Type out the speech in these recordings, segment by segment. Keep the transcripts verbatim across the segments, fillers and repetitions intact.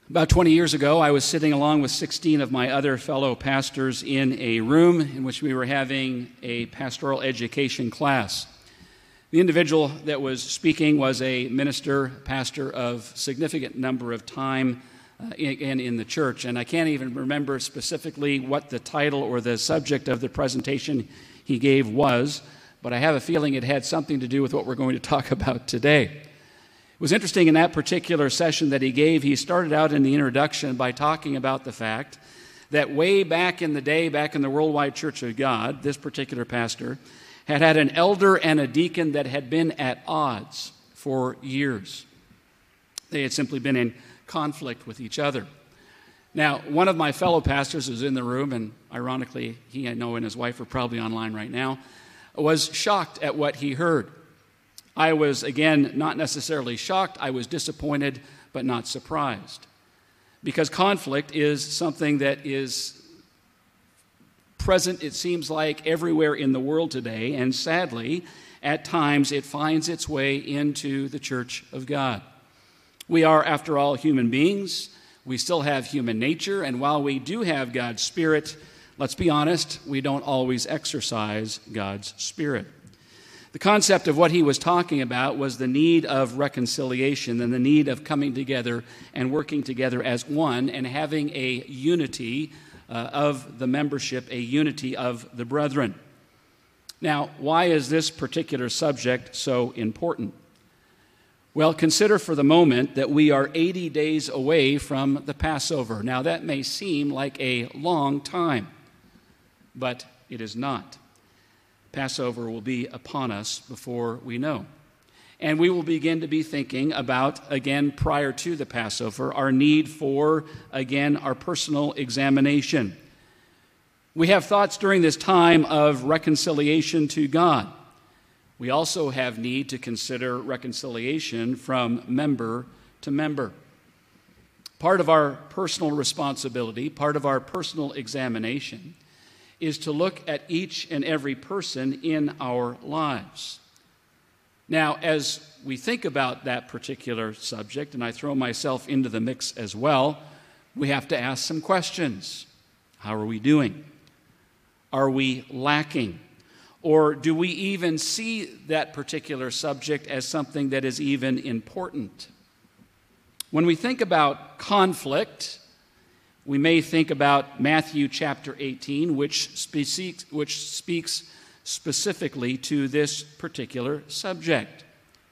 About twenty years ago, I was sitting along with sixteen of my other fellow pastors in a room in which we were having a pastoral education class. The individual that was speaking was a minister, pastor of significant number of time uh, in, in the church, and I can't even remember specifically what the title or the subject of the presentation he gave was, but I have a feeling it had something to do with what we're going to talk about today. It was interesting in that particular session that he gave, he started out in the introduction by talking about the fact that way back in the day, back in the Worldwide Church of God, this particular pastor had had an elder and a deacon that had been at odds for years. They had simply been in conflict with each other. Now, one of my fellow pastors was in the room, and ironically, he, I know, and his wife are probably online right now, was shocked at what he heard. I was, again, not necessarily shocked. I was disappointed, but not surprised. Because conflict is something that is present, it seems like, everywhere in the world today, and sadly, at times it finds its way into the Church of God. We are, after all, human beings. We still have human nature, and while we do have God's Spirit, let's be honest, we don't always exercise God's Spirit. The concept of what he was talking about was the need of reconciliation and the need of coming together and working together as one and having a unity uh, of the membership, a unity of the brethren. Now, why is this particular subject so important? Well, consider for the moment that we are eighty days away from the Passover. Now, that may seem like a long time, but it is not. Passover will be upon us before we know. And we will begin to be thinking about, again, prior to the Passover, our need for, again, our personal examination. We have thoughts during this time of reconciliation to God. We also have need to consider reconciliation from member to member. Part of our personal responsibility, part of our personal examination, is to look at each and every person in our lives. Now, as we think about that particular subject, and I throw myself into the mix as well, we have to ask some questions. How are we doing? Are we lacking? Or do we even see that particular subject as something that is even important? When we think about conflict, we may think about Matthew chapter eighteen, which speaks, which speaks specifically to this particular subject.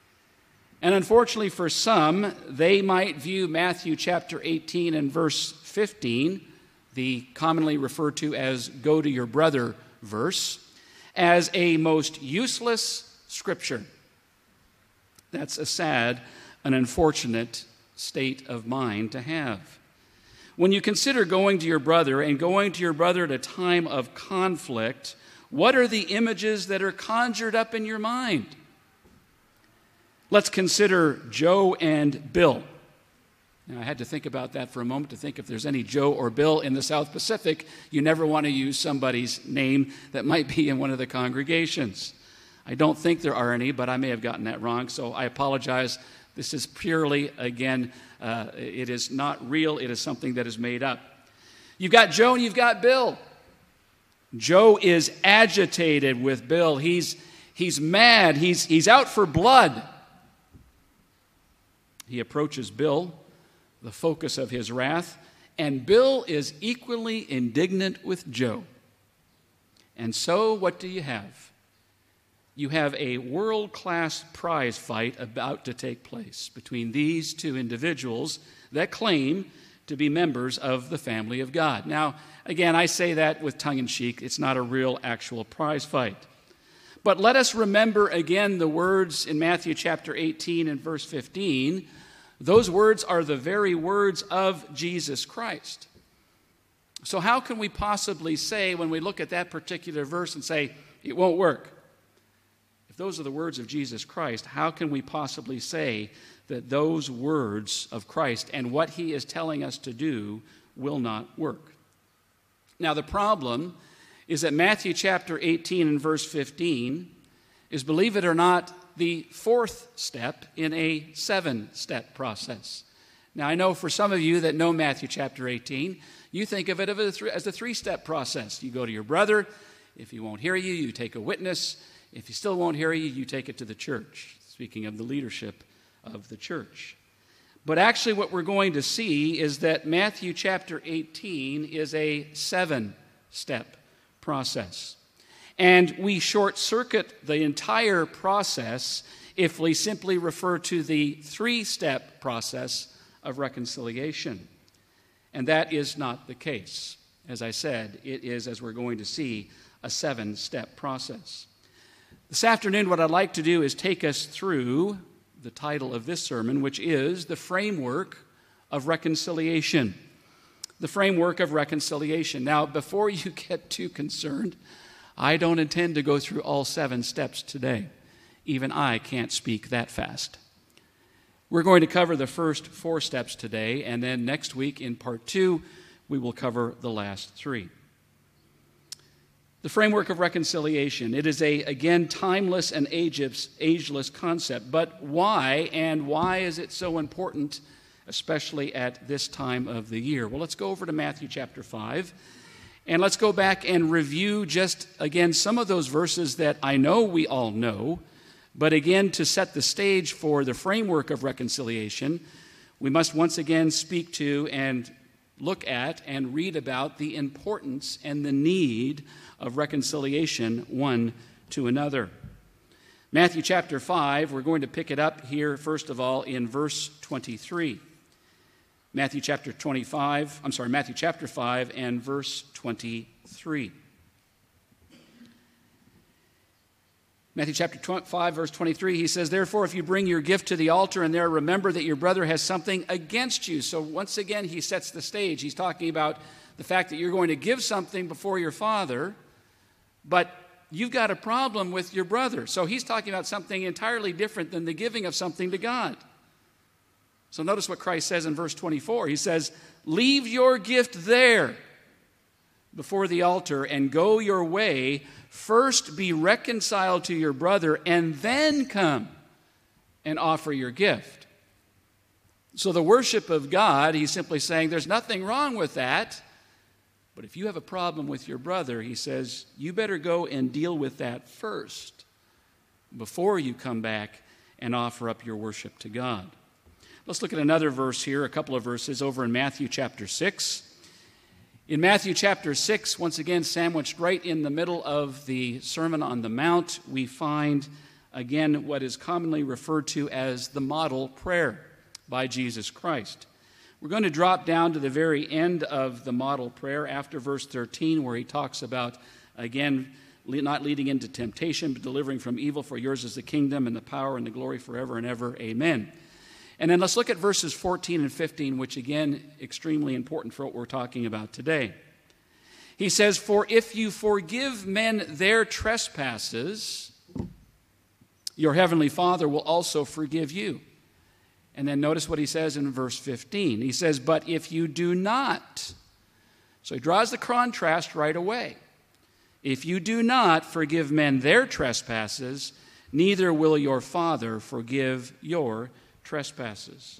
And unfortunately for some, they might view Matthew chapter eighteen and verse fifteen, the commonly referred to as go to your brother verse, as a most useless scripture. That's a sad, an unfortunate state of mind to have. When you consider going to your brother and going to your brother at a time of conflict, what are the images that are conjured up in your mind? Let's consider Joe and Bill. Now, I had to think about that for a moment to think if there's any Joe or Bill in the South Pacific. You never want to use somebody's name that might be in one of the congregations. I don't think there are any, but I may have gotten that wrong, so I apologize. This is purely, again, uh, it is not real. It is something that is made up. You've got Joe and you've got Bill. Joe is agitated with Bill. He's, he's mad. He's, he's out for blood. He approaches Bill, the focus of his wrath, and Bill is equally indignant with Joe. And so what do you have? You have a world-class prize fight about to take place between these two individuals that claim to be members of the family of God. Now, again, I say that with tongue-in-cheek. It's not a real, actual prize fight. But let us remember again the words in Matthew chapter eighteen and verse fifteen. Those words are the very words of Jesus Christ. So how can we possibly say, when we look at that particular verse and say, it won't work? If those are the words of Jesus Christ, how can we possibly say that those words of Christ and what he is telling us to do will not work? Now, the problem is that Matthew chapter eighteen and verse fifteen is, believe it or not, the fourth step in a seven-step process. Now, I know for some of you that know Matthew chapter eighteen, you think of it as a three-step process. You go to your brother. If he won't hear you, you take a witness. If he still won't hear you, you take it to the church, speaking of the leadership of the church. But actually what we're going to see is that Matthew chapter eighteen is a seven-step process. And we short-circuit the entire process if we simply refer to the three-step process of reconciliation. And that is not the case. As I said, it is, as we're going to see, a seven-step process. This afternoon, what I'd like to do is take us through the title of this sermon, which is The Framework of Reconciliation. The Framework of Reconciliation. Now, before you get too concerned, I don't intend to go through all seven steps today. Even I can't speak that fast. We're going to cover the first four steps today, and then next week in part two, we will cover the last three. The framework of reconciliation. It is a, again, timeless and ageless, ageless concept. But why, and why is it so important, especially at this time of the year? Well, let's go over to Matthew chapter five, and let's go back and review just, again, some of those verses that I know we all know. But again, to set the stage for the framework of reconciliation, we must once again speak to and look at and read about the importance and the need of reconciliation one to another. Matthew chapter five, we're going to pick it up here, first of all, in verse twenty-three. Matthew chapter twenty-five, I'm sorry, Matthew chapter five and verse twenty-three. Matthew chapter five, verse twenty-three, he says, "Therefore, if you bring your gift to the altar and there remember that your brother has something against you." So once again, he sets the stage. He's talking about the fact that you're going to give something before your Father, but you've got a problem with your brother. So he's talking about something entirely different than the giving of something to God. So notice what Christ says in verse twenty-four. He says, "Leave your gift there before the altar and go your way. First be reconciled to your brother and then come and offer your gift." So the worship of God, he's simply saying there's nothing wrong with that. But if you have a problem with your brother, he says, you better go and deal with that first before you come back and offer up your worship to God. Let's look at another verse here, a couple of verses over in Matthew chapter six. In Matthew chapter six, once again, sandwiched right in the middle of the Sermon on the Mount, we find, again, what is commonly referred to as the model prayer by Jesus Christ. We're going to drop down to the very end of the model prayer after verse thirteen, where he talks about, again, not leading into temptation, but delivering from evil, for yours is the kingdom and the power and the glory forever and ever. Amen. And then let's look at verses fourteen and fifteen, which again, extremely important for what we're talking about today. He says, "For if you forgive men their trespasses, your heavenly Father will also forgive you." And then notice what he says in verse fifteen. He says, "But if you do not," so he draws the contrast right away. "If you do not forgive men their trespasses, neither will your Father forgive your trespasses."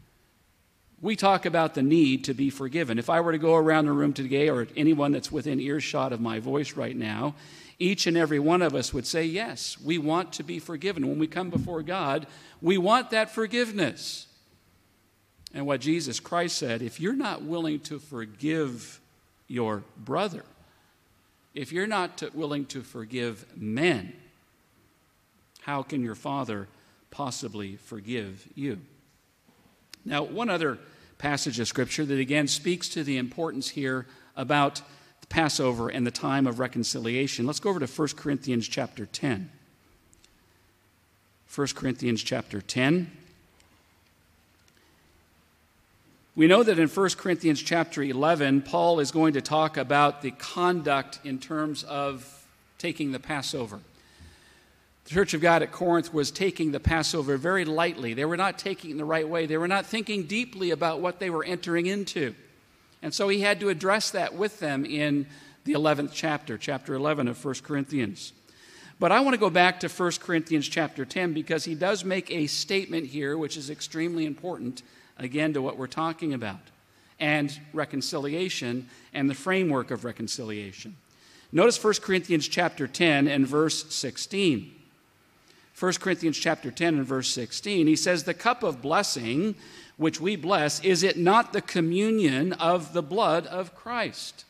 We talk about the need to be forgiven. If I were to go around the room today, or anyone that's within earshot of my voice right now, each and every one of us would say, yes, we want to be forgiven. When we come before God, we want that forgiveness. And what Jesus Christ said, if you're not willing to forgive your brother, if you're not to, willing to forgive men, how can your Father possibly forgive you? Now, one other passage of Scripture that again speaks to the importance here about the Passover and the time of reconciliation. Let's go over to First Corinthians chapter ten. First Corinthians chapter ten. We know that in First Corinthians chapter eleven, Paul is going to talk about the conduct in terms of taking the Passover. The Church of God at Corinth was taking the Passover very lightly. They were not taking it the right way. They were not thinking deeply about what they were entering into. And so he had to address that with them in the eleventh chapter, chapter eleven of First Corinthians. But I want to go back to First Corinthians chapter ten because he does make a statement here which is extremely important, again, to what we're talking about, and reconciliation and the framework of reconciliation. Notice First Corinthians chapter ten and verse sixteen. First Corinthians chapter ten and verse sixteen, he says, "The cup of blessing which we bless, is it not the communion of the blood of Christ?"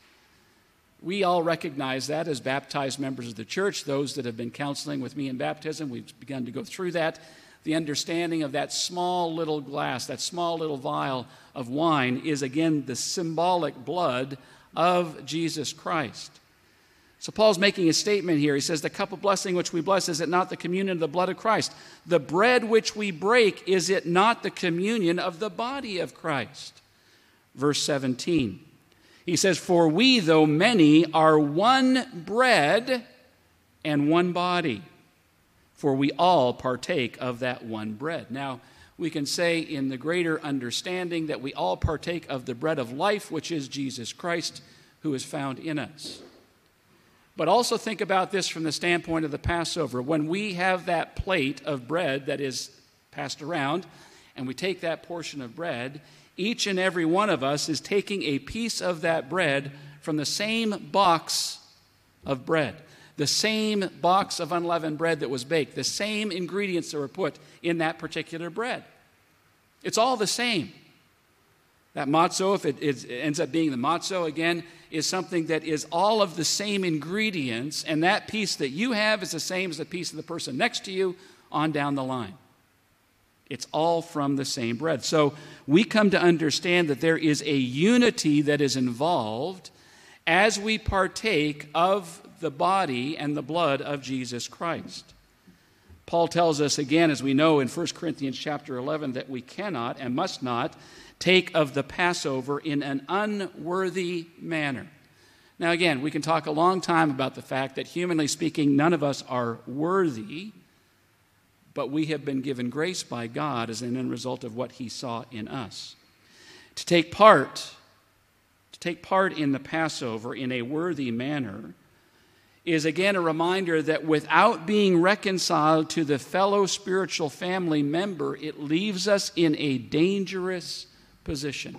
We all recognize that as baptized members of the church. Those that have been counseling with me in baptism, we've begun to go through that. The understanding of that small little glass, that small little vial of wine is, again, the symbolic blood of Jesus Christ. So Paul's making a statement here. He says, "The cup of blessing which we bless, is it not the communion of the blood of Christ? The bread which we break, is it not the communion of the body of Christ?" Verse seventeen. He says, "For we, though many, are one bread and one body, for we all partake of that one bread." Now, we can say in the greater understanding that we all partake of the bread of life, which is Jesus Christ, who is found in us. But also think about this from the standpoint of the Passover. When we have that plate of bread that is passed around, and we take that portion of bread, each and every one of us is taking a piece of that bread from the same box of bread, the same box of unleavened bread that was baked, the same ingredients that were put in that particular bread. It's all the same. That matzo, if it, it ends up being the matzo again, is something that is all of the same ingredients, and that piece that you have is the same as the piece of the person next to you on down the line. It's all from the same bread. So we come to understand that there is a unity that is involved as we partake of the body and the blood of Jesus Christ. Paul tells us again, as we know in First Corinthians chapter eleven, that we cannot and must not take of the Passover in an unworthy manner. Now again, we can talk a long time about the fact that humanly speaking, none of us are worthy, but we have been given grace by God as an end result of what he saw in us. To take part, to take part in the Passover in a worthy manner is again a reminder that without being reconciled to the fellow spiritual family member, it leaves us in a dangerous position.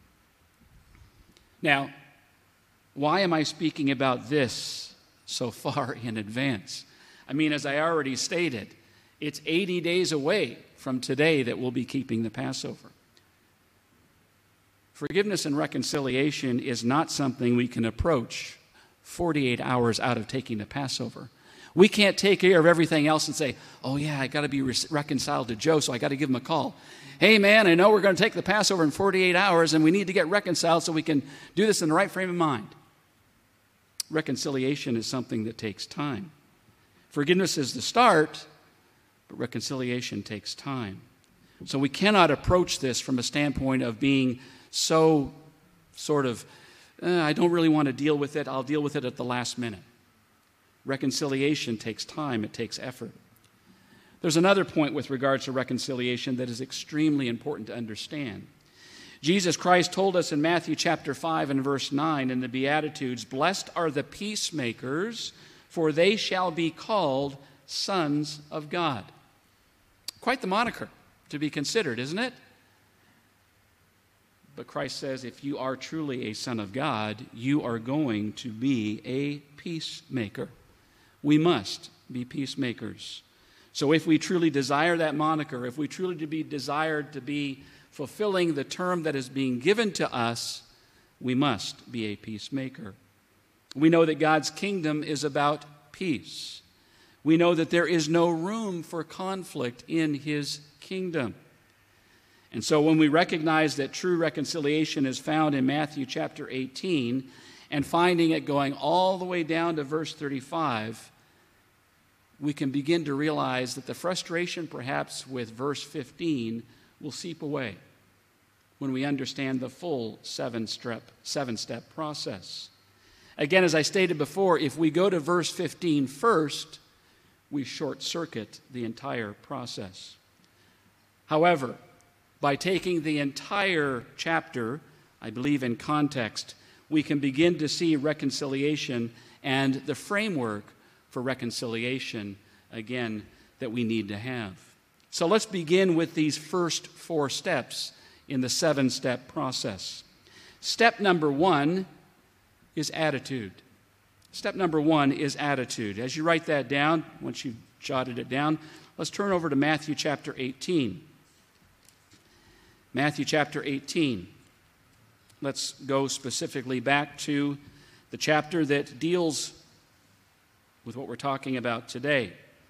Now, why am I speaking about this so far in advance? I mean, as I already stated, it's eighty days away from today that we'll be keeping the Passover. Forgiveness and reconciliation is not something we can approach forty-eight hours out of taking the Passover. We can't take care of everything else and say, "Oh yeah, I got to be re- reconciled to Joe, so I got to give him a call. Hey man, I know we're going to take the Passover in forty-eight hours and we need to get reconciled so we can do this in the right frame of mind." Reconciliation is something that takes time. Forgiveness is the start, but reconciliation takes time. So we cannot approach this from a standpoint of being so sort of, eh, I don't really want to deal with it, I'll deal with it at the last minute. Reconciliation takes time, it takes effort. There's another point with regards to reconciliation that is extremely important to understand. Jesus Christ told us in Matthew chapter five and verse nine in the Beatitudes, "Blessed are the peacemakers, for they shall be called sons of God." Quite the moniker to be considered, isn't it? But Christ says if you are truly a son of God, you are going to be a peacemaker. We must be peacemakers. So if we truly desire that moniker, if we truly to be desired to be fulfilling the term that is being given to us, we must be a peacemaker. We know that God's kingdom is about peace. We know that there is no room for conflict in his kingdom. And so when we recognize that true reconciliation is found in Matthew chapter eighteen and finding it going all the way down to verse thirty-five, we can begin to realize that the frustration perhaps with verse fifteen will seep away when we understand the full seven-step, seven-step process. Again, as I stated before, if we go to verse fifteen first, we short-circuit the entire process. However, by taking the entire chapter, I believe in context, we can begin to see reconciliation and the framework for reconciliation, again, that we need to have. So let's begin with these first four steps in the seven-step process. Step number one is attitude. Step number one is attitude. As you write that down, once you've jotted it down, let's turn over to Matthew chapter eighteen. Matthew chapter eighteen. Let's go specifically back to the chapter that deals with what we're talking about today.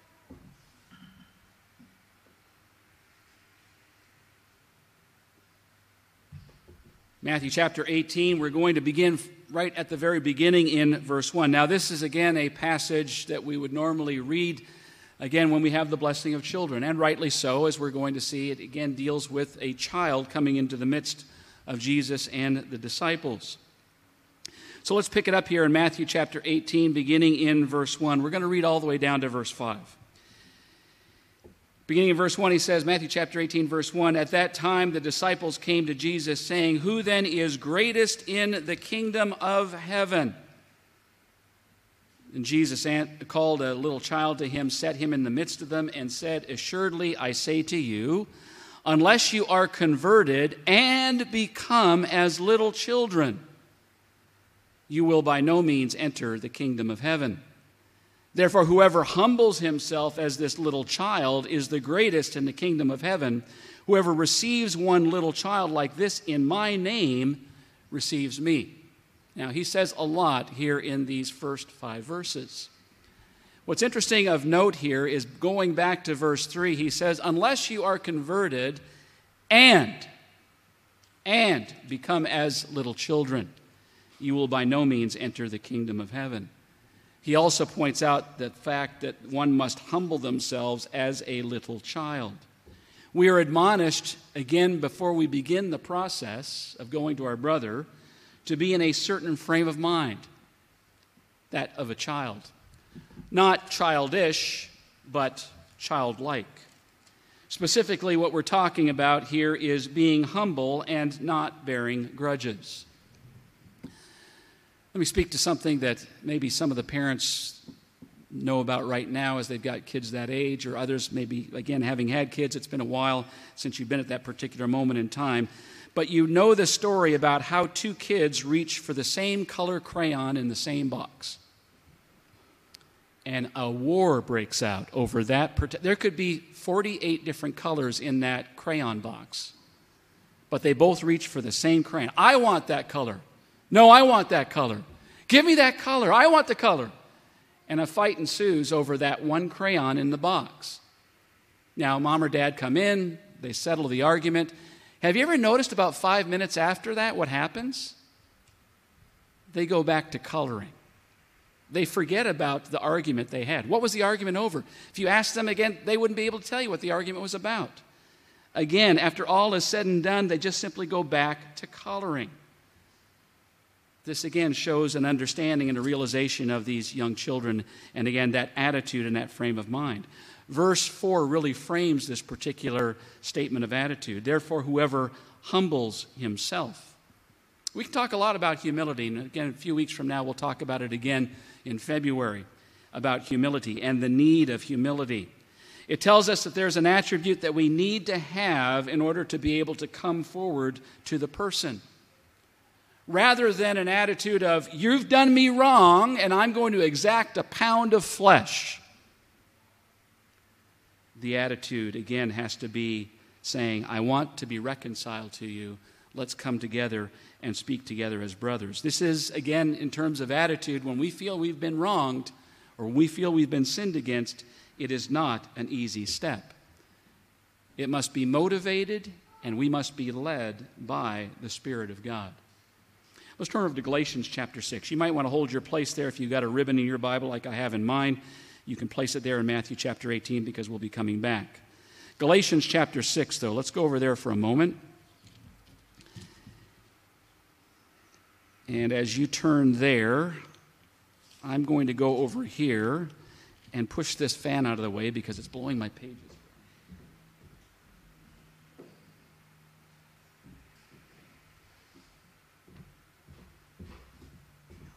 Matthew chapter eighteen, we're going to begin right at the very beginning in verse one. Now, this is again a passage that we would normally read again when we have the blessing of children, and rightly so, as we're going to see. It again deals with a child coming into the midst of Jesus and the disciples. So let's pick it up here in Matthew chapter eighteen, beginning in verse one. We're going to read all the way down to verse five. Beginning in verse one, he says, Matthew chapter eighteen, verse one, "At that time the disciples came to Jesus, saying, 'Who then is greatest in the kingdom of heaven?' And Jesus called a little child to him, set him in the midst of them, and said, 'Assuredly I say to you, unless you are converted and become as little children, you will by no means enter the kingdom of heaven. Therefore, whoever humbles himself as this little child is the greatest in the kingdom of heaven. Whoever receives one little child like this in my name receives me.'" Now, he says a lot here in these first five verses. What's interesting of note here is going back to verse three, he says, "Unless you are converted and, and become as little children, you will by no means enter the kingdom of heaven." He also points out the fact that one must humble themselves as a little child. We are admonished, again, before we begin the process of going to our brother, to be in a certain frame of mind, that of a child. Not childish, but childlike. Specifically, what we're talking about here is being humble and not bearing grudges. Let me speak to something that maybe some of the parents know about right now as they've got kids that age, or others maybe, again, having had kids. It's been a while since you've been at that particular moment in time. But you know the story about how two kids reach for the same color crayon in the same box. And a war breaks out over that. Part- there could be forty-eight different colors in that crayon box. But they both reach for the same crayon. I want that color. No, I want that color. Give me that color. I want the color. And a fight ensues over that one crayon in the box. Now, mom or dad come in. They settle the argument. Have you ever noticed about five minutes after that what happens? They go back to coloring. They forget about the argument they had. What was the argument over? If you ask them again, they wouldn't be able to tell you what the argument was about. Again, after all is said and done, they just simply go back to coloring. This again shows an understanding and a realization of these young children, and again, that attitude and that frame of mind. Verse four really frames this particular statement of attitude. Therefore, whoever humbles himself. We can talk a lot about humility, and again, a few weeks from now, we'll talk about it again in February, about humility and the need of humility. It tells us that there's an attribute that we need to have in order to be able to come forward to the person. Rather than an attitude of, you've done me wrong, and I'm going to exact a pound of flesh. The attitude, again, has to be saying, I want to be reconciled to you. Let's come together and speak together as brothers. This is, again, in terms of attitude, when we feel we've been wronged or we feel we've been sinned against, it is not an easy step. It must be motivated, and we must be led by the Spirit of God. Let's turn over to Galatians chapter six. You might want to hold your place there if you've got a ribbon in your Bible like I have in mine. You can place it there in Matthew chapter eighteen because we'll be coming back. Galatians chapter six, though. Let's go over there for a moment. And as you turn there, I'm going to go over here and push this fan out of the way because it's blowing my pages.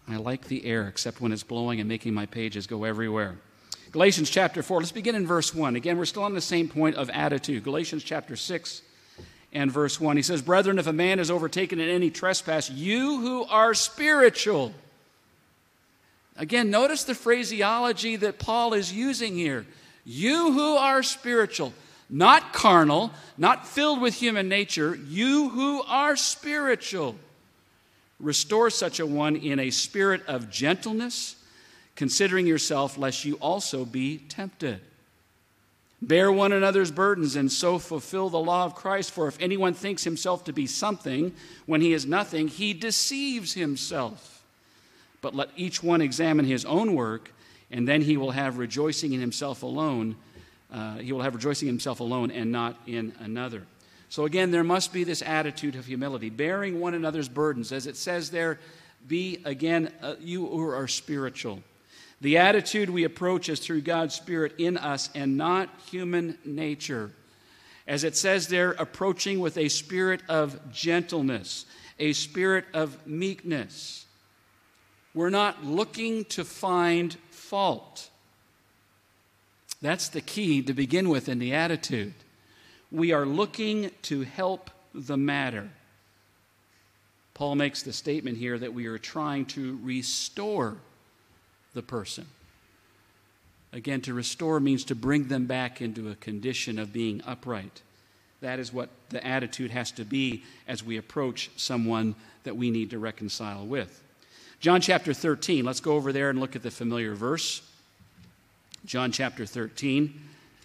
I like the air, except when it's blowing and making my pages go everywhere. Galatians chapter four, let's begin in verse one. Again, we're still on the same point of attitude. Galatians chapter six and verse one. He says, "Brethren, if a man is overtaken in any trespass, you who are spiritual." Again, notice the phraseology that Paul is using here. You who are spiritual, not carnal, not filled with human nature, you who are spiritual. Restore such a one in a spirit of gentleness, considering yourself, lest you also be tempted. Bear one another's burdens, and so fulfill the law of Christ. For if anyone thinks himself to be something when he is nothing, he deceives himself. But let each one examine his own work, and then he will have rejoicing in himself alone. Uh, he will have rejoicing in himself alone and not in another. So again, there must be this attitude of humility, bearing one another's burdens. As it says there, be, again, uh, you who are spiritual. The attitude we approach is through God's Spirit in us and not human nature. As it says there, approaching with a spirit of gentleness, a spirit of meekness. We're not looking to find fault. That's the key to begin with in the attitude. We are looking to help the matter. Paul makes the statement here that we are trying to restore the person. Again, to restore means to bring them back into a condition of being upright. That is what the attitude has to be as we approach someone that we need to reconcile with. John chapter thirteen, let's go over there and look at the familiar verse. John chapter thirteen.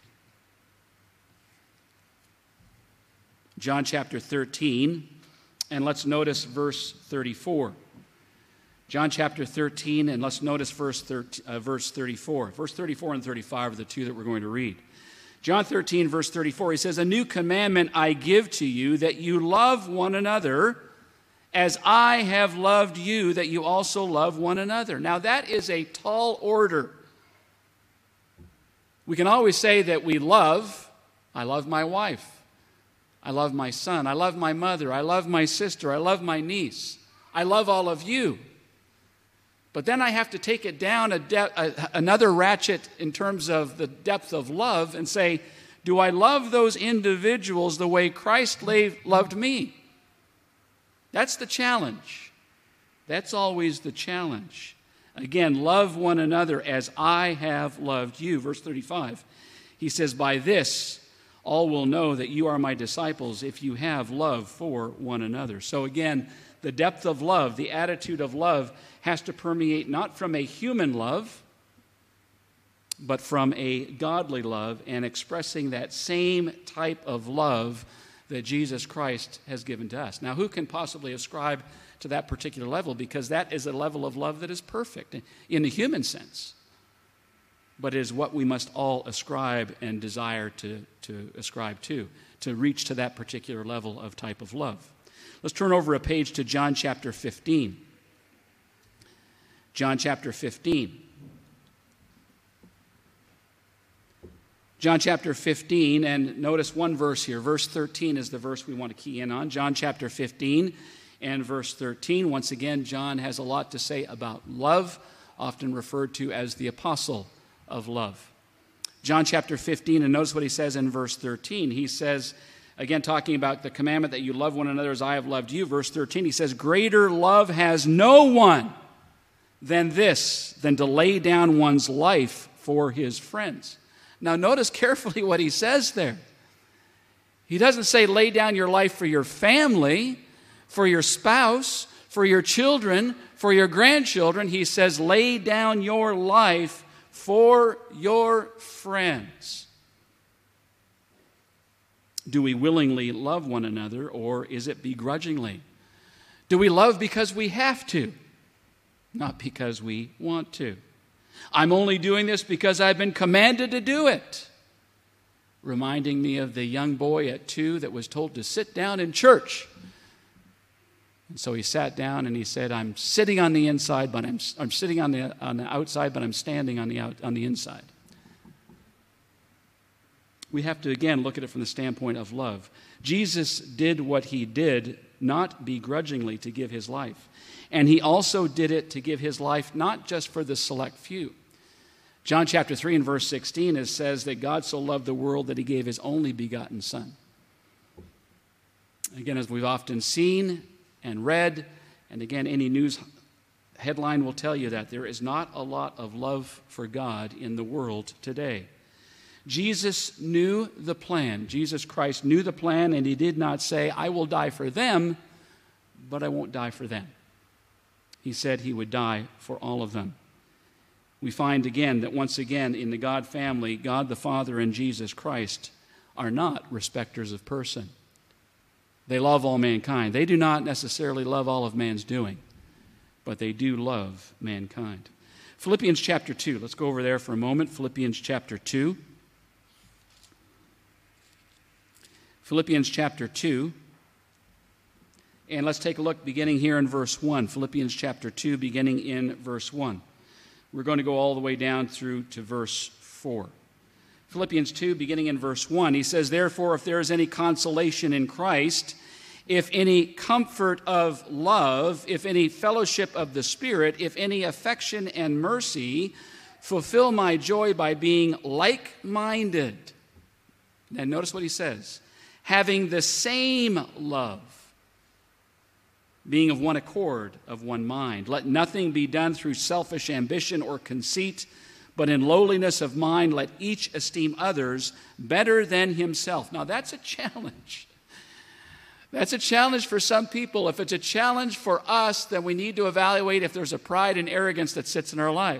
John chapter thirteen, and let's notice verse thirty-four. John chapter thirteen, and let's notice verse, thirteen, uh, verse thirty-four. Verse thirty-four and thirty-five are the two that we're going to read. John thirteen, verse thirty-four, he says, "A new commandment I give to you, that you love one another, as I have loved you, that you also love one another." Now that is a tall order. We can always say that we love. I love my wife. I love my son. I love my mother. I love my sister. I love my niece. I love all of you. But then I have to take it down a de- a, another ratchet in terms of the depth of love and say, do I love those individuals the way Christ la- loved me? That's the challenge. That's always the challenge. Again, love one another as I have loved you. Verse thirty-five, he says, "By this all will know that you are my disciples if you have love for one another." So again, the depth of love, the attitude of love has to permeate not from a human love, but from a godly love, and expressing that same type of love that Jesus Christ has given to us. Now, who can possibly ascribe to that particular level? Because that is a level of love that is perfect in the human sense, but is what we must all ascribe and desire to, to ascribe to, to reach to that particular level of type of love. Let's turn over a page to John chapter fifteen. John chapter fifteen. John chapter fifteen, and notice one verse here. Verse thirteen is the verse we want to key in on. John chapter fifteen and verse thirteen. Once again, John has a lot to say about love, often referred to as the apostle of love. John chapter fifteen, and notice what he says in verse thirteen. He says, again, talking about the commandment that you love one another as I have loved you. Verse thirteen, he says, "Greater love has no one than this, than to lay down one's life for his friends." Now notice carefully what he says there. He doesn't say lay down your life for your family, for your spouse, for your children, for your grandchildren. He says lay down your life for your friends. Do we willingly love one another, or is it begrudgingly? Do we love because we have to, not because we want to? I'm only doing this because I've been commanded to do it. Reminding me of the young boy at two that was told to sit down in church. And so he sat down and he said, I'm sitting on the inside, but I'm, I'm sitting on the, on the outside, but I'm standing on the, out, on the inside. we have to, again, look at it from the standpoint of love. Jesus did what he did not begrudgingly to give his life. And he also did it to give his life not just for the select few. John chapter three and verse sixteen, it says that God so loved the world that he gave his only begotten Son. Again, as we've often seen and read, and again, any news headline will tell you that there is not a lot of love for God in the world today. Jesus knew the plan. Jesus Christ knew the plan, and he did not say, I will die for them, but I won't die for them. He said he would die for all of them. We find again that once again in the God family, God the Father and Jesus Christ are not respecters of person. They love all mankind. They do not necessarily love all of man's doing, but they do love mankind. Philippians chapter two. Let's go over there for a moment. Philippians chapter two. Philippians chapter two. And let's take a look beginning here in verse one. Philippians chapter two, beginning in verse one. We're going to go all the way down through to verse four. Philippians two, beginning in verse one, he says, Therefore, if there is any consolation in Christ, if any comfort of love, if any fellowship of the Spirit, if any affection and mercy, fulfill my joy by being like-minded. And notice what he says, having the same love, being of one accord, of one mind. Let nothing be done through selfish ambition or conceit, but in lowliness of mind, let each esteem others better than himself. Now, that's a challenge. That's a challenge for some people. If it's a challenge for us, then we need to evaluate if there's a pride and arrogance that sits in our life.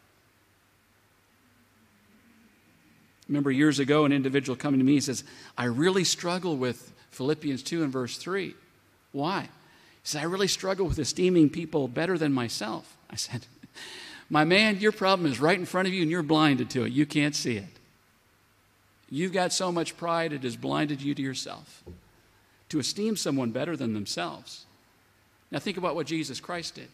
Remember years ago, an individual coming to me, he says, I really struggle with Philippians two and verse three. Why? He said, I really struggle with esteeming people better than myself. I said, my man, your problem is right in front of you and you're blinded to it. You can't see it. You've got so much pride, it has blinded you to yourself. To esteem someone better than themselves. Now think about what Jesus Christ did.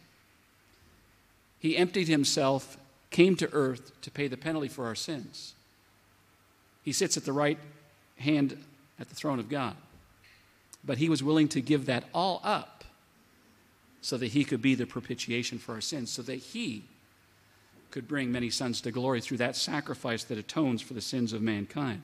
He emptied himself, came to earth to pay the penalty for our sins. He sits at the right hand at the throne of God. But he was willing to give that all up so that he could be the propitiation for our sins, so that he could bring many sons to glory through that sacrifice that atones for the sins of mankind.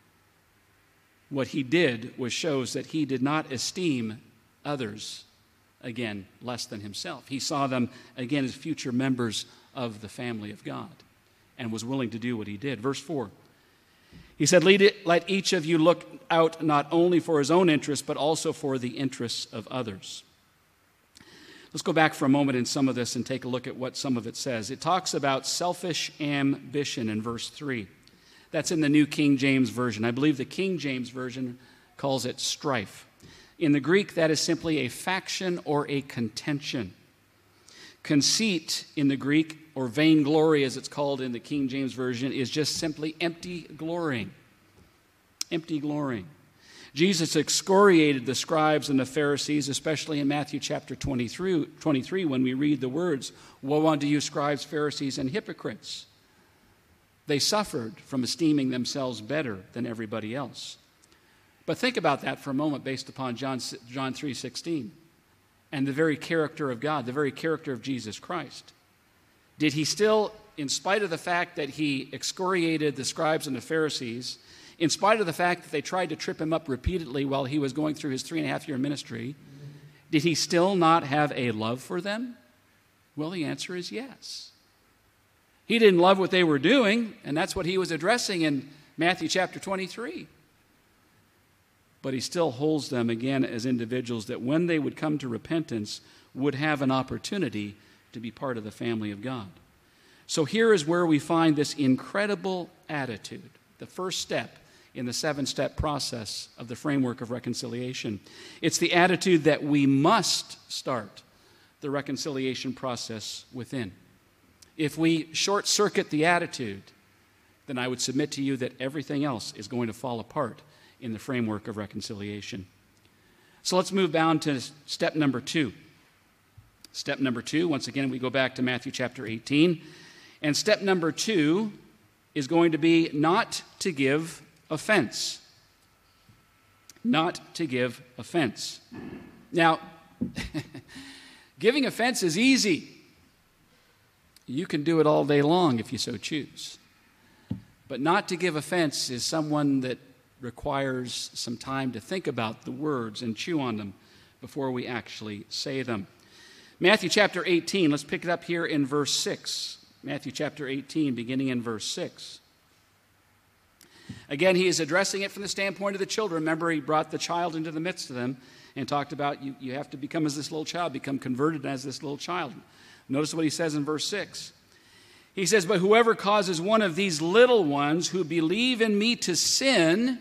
What he did was shows that he did not esteem others, again, less than himself. He saw them, again, as future members of the family of God and was willing to do what he did. Verse four, he said, let each of you look out not only for his own interests, but also for the interests of others. Let's go back for a moment in some of this and take a look at what some of it says. It talks about selfish ambition in verse three. That's in the New King James Version. I believe the King James Version calls it strife. In the Greek, that is simply a faction or a contention. Conceit in the Greek, or vainglory as it's called in the King James Version, is just simply empty glorying. Empty glorying. Jesus excoriated the scribes and the Pharisees, especially in Matthew chapter twenty-three, twenty-three, when we read the words, Woe unto you, scribes, Pharisees, and hypocrites. They suffered from esteeming themselves better than everybody else. But think about that for a moment based upon John, John three sixteen and the very character of God, the very character of Jesus Christ. Did he still, in spite of the fact that he excoriated the scribes and the Pharisees, in spite of the fact that they tried to trip him up repeatedly while he was going through his three and a half year ministry, did he still not have a love for them? Well, the answer is yes. He didn't love what they were doing, and that's what he was addressing in Matthew chapter twenty-three. But he still holds them again as individuals that when they would come to repentance would have an opportunity to be part of the family of God. So here is where we find this incredible attitude, the first step in the seven-step process of the framework of reconciliation. It's the attitude that we must start the reconciliation process within. If we short-circuit the attitude, then I would submit to you that everything else is going to fall apart in the framework of reconciliation. So let's move down to step number two. Step number two, once again, we go back to Matthew chapter eighteen. And step number two is going to be not to give offense. Not to give offense. Now, giving offense is easy. You can do it all day long if you so choose. But not to give offense is someone that requires some time to think about the words and chew on them before we actually say them. Matthew chapter eighteen, let's pick it up here in verse six. Matthew chapter eighteen, beginning in verse six. Again, he is addressing it from the standpoint of the children. Remember, he brought the child into the midst of them and talked about you, you have to become as this little child, become converted as this little child. Notice what he says in verse six. He says, "But whoever causes one of these little ones who believe in me to sin,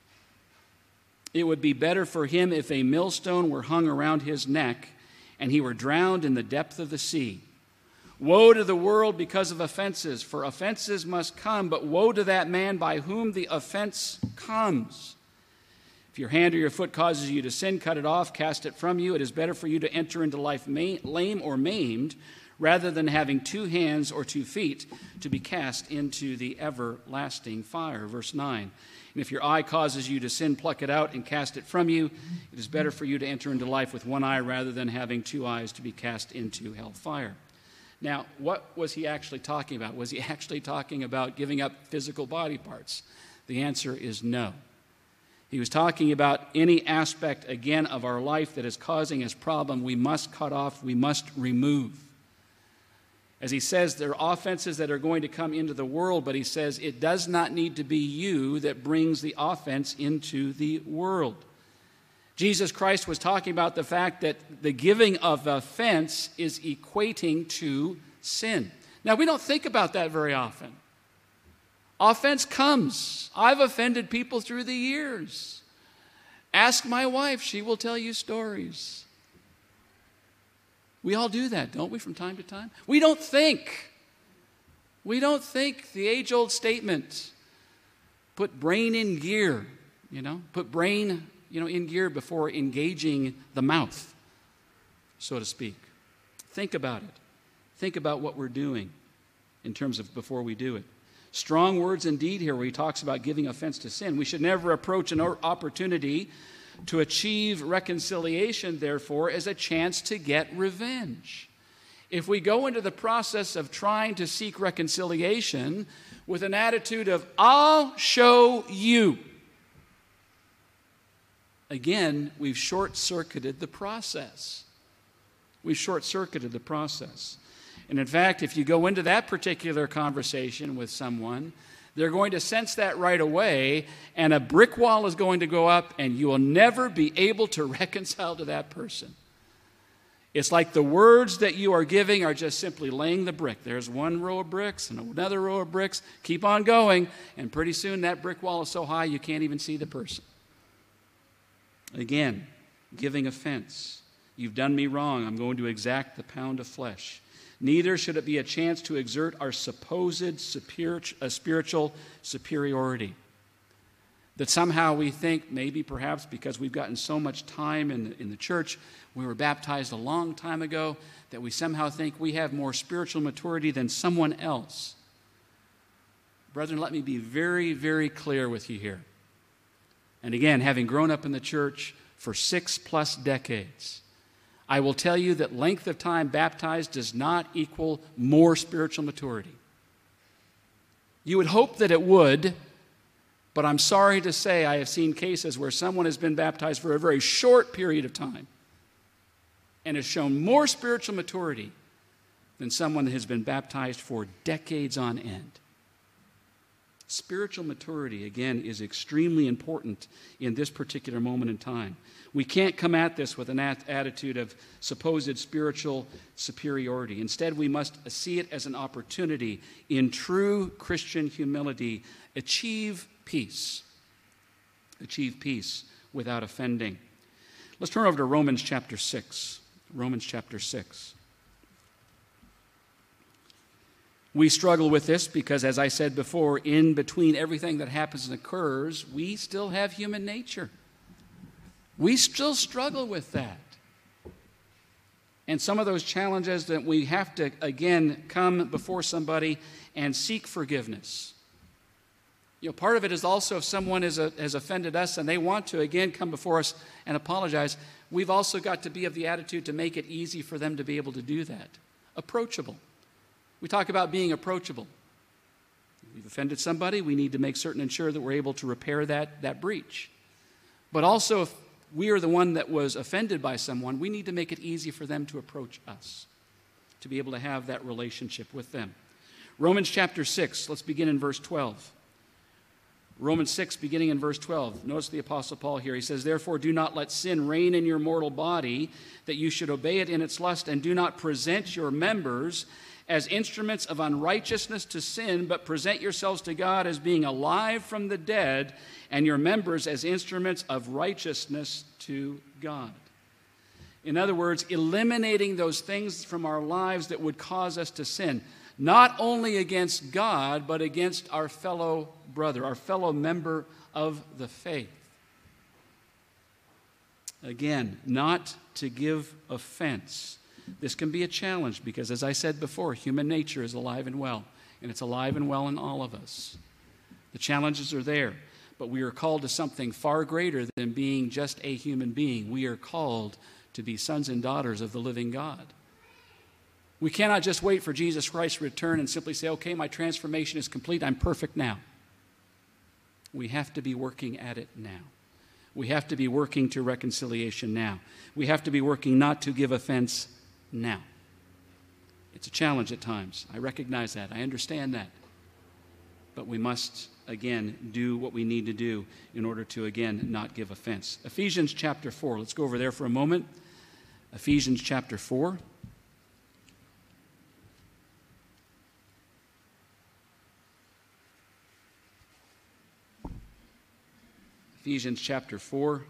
it would be better for him if a millstone were hung around his neck and he were drowned in the depth of the sea. Woe to the world because of offenses, for offenses must come, but woe to that man by whom the offense comes. If your hand or your foot causes you to sin, cut it off, cast it from you. It is better for you to enter into life lame or maimed, rather than having two hands or two feet to be cast into the everlasting fire." Verse nine. "And if your eye causes you to sin, pluck it out and cast it from you. It is better for you to enter into life with one eye rather than having two eyes to be cast into hellfire." Now, what was he actually talking about? Was he actually talking about giving up physical body parts? The answer is no. He was talking about any aspect, again, of our life that is causing us problem we must cut off, we must remove. As he says, there are offenses that are going to come into the world, but he says it does not need to be you that brings the offense into the world. Jesus Christ was talking about the fact that the giving of offense is equating to sin. Now, we don't think about that very often. Offense comes. I've offended people through the years. Ask my wife, she will tell you stories. We all do that, don't we, from time to time? We don't think. We don't think the age-old statement, put brain in gear, you know, put brain, you know, in gear before engaging the mouth, so to speak. Think about it. Think about what we're doing in terms of before we do it. Strong words indeed here where he talks about giving offense to sin. We should never approach an opportunity to achieve reconciliation, therefore, as a chance to get revenge. If we go into the process of trying to seek reconciliation with an attitude of, I'll show you, again, we've short-circuited the process. We've short-circuited the process. And in fact, if you go into that particular conversation with someone, they're going to sense that right away, and a brick wall is going to go up, and you will never be able to reconcile to that person. It's like the words that you are giving are just simply laying the brick. There's one row of bricks and another row of bricks. Keep on going, and pretty soon that brick wall is so high you can't even see the person. Again, giving offense. You've done me wrong. I'm going to exact the pound of flesh. Neither should it be a chance to exert our supposed spiritual superiority. That somehow we think, maybe perhaps because we've gotten so much time in the, in the church, we were baptized a long time ago, that we somehow think we have more spiritual maturity than someone else. Brethren, let me be very, very clear with you here. And again, having grown up in the church for six plus decades, I will tell you that length of time baptized does not equal more spiritual maturity. You would hope that it would, but I'm sorry to say I have seen cases where someone has been baptized for a very short period of time and has shown more spiritual maturity than someone that has been baptized for decades on end. Spiritual maturity, again, is extremely important in this particular moment in time. We can't come at this with an attitude of supposed spiritual superiority. Instead, we must see it as an opportunity in true Christian humility. Achieve peace. Achieve peace without offending. Let's turn over to Romans chapter six. Romans chapter six. We struggle with this because, as I said before, in between everything that happens and occurs, we still have human nature. We still struggle with that. And some of those challenges that we have to, again, come before somebody and seek forgiveness. You know, part of it is also if someone is a, has offended us and they want to, again, come before us and apologize, we've also got to be of the attitude to make it easy for them to be able to do that. Approachable. We talk about being approachable. If we've offended somebody, we need to make certain and ensure that we're able to repair that, that breach. But also, if we are the one that was offended by someone, we need to make it easy for them to approach us, to be able to have that relationship with them. Romans chapter six, let's begin in verse twelve. Romans six, beginning in verse twelve. Notice the Apostle Paul here. He says, "Therefore do not let sin reign in your mortal body, that you should obey it in its lust, and do not present your members as instruments of unrighteousness to sin, but present yourselves to God as being alive from the dead, and your members as instruments of righteousness to God." In other words, eliminating those things from our lives that would cause us to sin, not only against God, but against our fellow brother, our fellow member of the faith. Again, not to give offense. This can be a challenge because, as I said before, human nature is alive and well, and it's alive and well in all of us. The challenges are there, but we are called to something far greater than being just a human being. We are called to be sons and daughters of the living God. We cannot just wait for Jesus Christ to return and simply say, okay, my transformation is complete, I'm perfect now. We have to be working at it now. We have to be working to reconciliation now. We have to be working not to give offense now. It's a challenge at times. I recognize that. I understand that. But we must, again, do what we need to do in order to, again, not give offense. Ephesians chapter four. Let's go over there for a moment. Ephesians chapter four. Ephesians chapter four,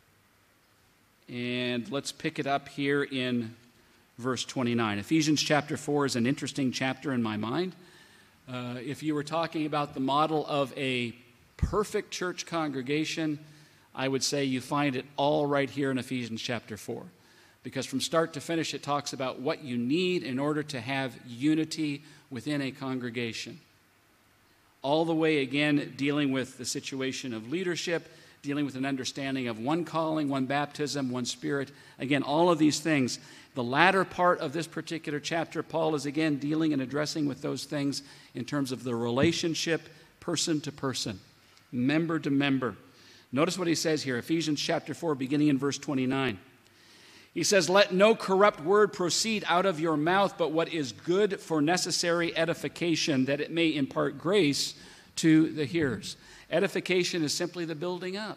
and let's pick it up here in verse twenty-nine. Ephesians chapter four is an interesting chapter in my mind. Uh, if you were talking about the model of a perfect church congregation, I would say you find it all right here in Ephesians chapter four. Because from start to finish, it talks about what you need in order to have unity within a congregation. All the way, again, dealing with the situation of leadership, dealing with an understanding of one calling, one baptism, one spirit. Again, all of these things. The latter part of this particular chapter, Paul is again dealing and addressing with those things in terms of the relationship person to person, member to member. Notice what he says here, Ephesians chapter four, beginning in verse twenty-nine. He says, "Let no corrupt word proceed out of your mouth, but what is good for necessary edification, that it may impart grace to the hearers." Edification is simply the building up.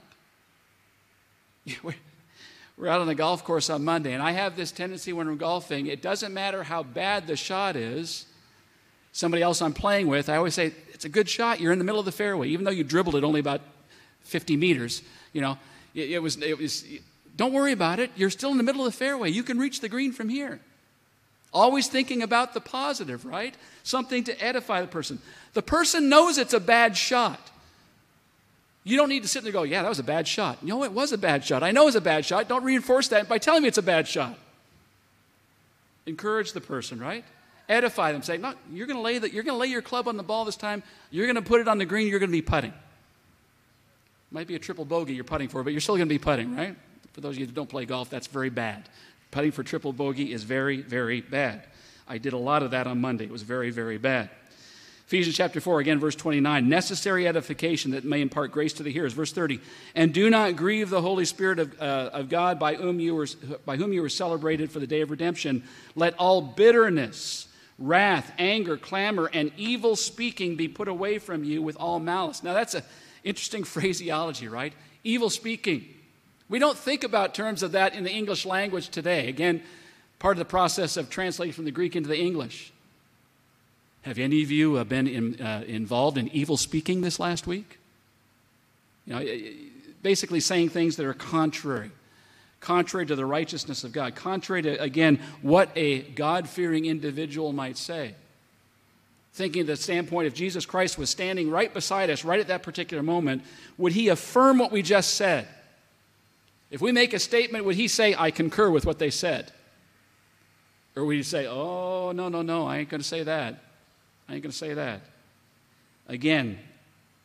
We're out on the golf course on Monday, and I have this tendency when I'm golfing, it doesn't matter how bad the shot is, somebody else I'm playing with, I always say, it's a good shot, you're in the middle of the fairway, even though you dribbled it only about fifty meters, you know, it, it was, it was, don't worry about it, you're still in the middle of the fairway, you can reach the green from here. Always thinking about the positive, right? Something to edify the person. The person knows it's a bad shot. You don't need to sit there and go, yeah, that was a bad shot. No, it was a bad shot. I know it was a bad shot. Don't reinforce that by telling me it's a bad shot. Encourage the person, right? Edify them. Say, no, you're going to lay the, you're going to lay your club on the ball this time. You're going to put it on the green. You're going to be putting. Might be a triple bogey you're putting for, but you're still going to be putting, right? For those of you who don't play golf, that's very bad. Putting for triple bogey is very, very bad. I did a lot of that on Monday. It was very, very bad. Ephesians chapter four, again, verse twenty-nine. Necessary edification that may impart grace to the hearers. Verse thirty. "And do not grieve the Holy Spirit of, uh, of God by whom, you were, by whom you were celebrated for the day of redemption. Let all bitterness, wrath, anger, clamor, and evil speaking be put away from you with all malice." Now that's an interesting phraseology, right? Evil speaking. We don't think about terms of that in the English language today. Again, part of the process of translating from the Greek into the English. Have any of you uh, been in, uh, involved in evil speaking this last week? You know, basically saying things that are contrary, contrary to the righteousness of God, contrary to, again, what a God-fearing individual might say. Thinking of the standpoint, if Jesus Christ was standing right beside us right at that particular moment, would he affirm what we just said? If we make a statement, would he say, "I concur with what they said"? Or would he say, "Oh, no, no, no, I ain't going to say that. I ain't going to say that"? Again,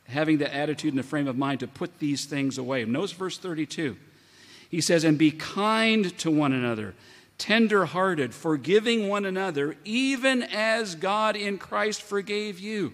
having the attitude and the frame of mind to put these things away. Notice verse thirty-two. He says, and be kind to one another, tender-hearted, forgiving one another, even as God in Christ forgave you.